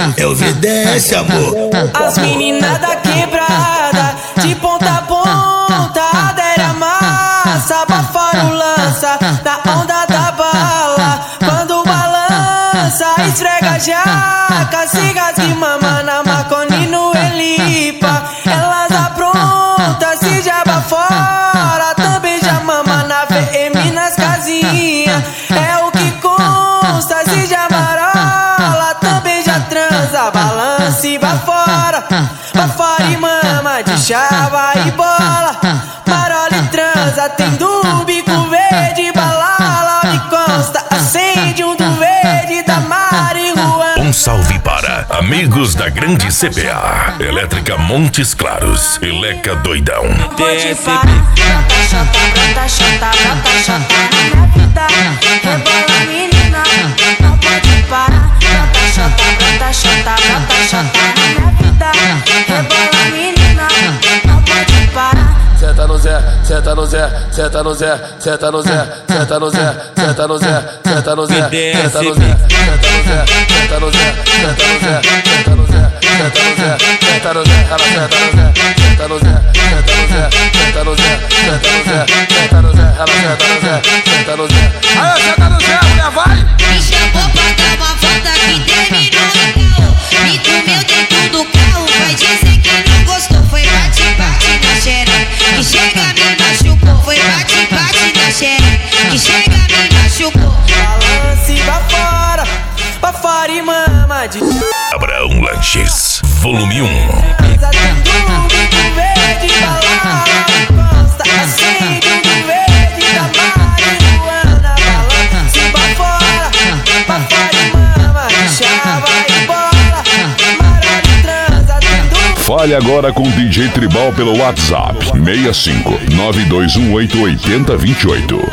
Eu vi desce, amor. As meninas da quebrada, de ponta a ponta, adere a massa, bafora o lança, na onda da bala. Quando balança, esfrega a jaca, cigas e mama na Marconi no Elipa. Elas aprontam, se jaba fora, também já mama na VM nas casinhas. É o que consta, se já marola, também já transa, balança e bafora. Bafora e mama de chava e bola, marola e transa, tem do bico verde, balala me consta, acende um do verde da marihuana. Um salve para amigos da grande CPA, Elétrica Montes Claros, Eleca Doidão. Pode parar, brota chota, brota chota, brota chota na minha vida. Rebola menina, não pode parar. Brota chota, brota chota, brota chota na minha vida. Rebola menina, não pode parar. Senta no Zé, senta no Zé, senta no Zé, senta no Zé, senta no Zé, senta no Zé, senta no Zé, senta no Zé, senta no Zé, senta no Zé, senta no Zé, senta no Zé, senta no Zé, senta no Zé, ela senta no Zé, senta no Zé, senta no Zé, senta no Zé, senta no Zé, senta no Zé, ela senta no Zé, senta no Zé. Aí, senta no Zé, mulher, vai! Me chamou pra dar uma volta que terminou legal. Me comeu dentro do carro, vai dizer que não gostou. Foi bate-bate na xereca, que chega me machucou. Foi bate-bate na xereca, que chega me machucou. Balança e bafora, bafora e mama de Abraão Lanches, volume 1. transa, tem do bico verde, balala me consta, acende um do verde da marihuana. Balança e bafora, bafora e mama de chava e bola, marola e transa, tem do. Fale agora com o DJ Tribal pelo WhatsApp 65 921 880 28.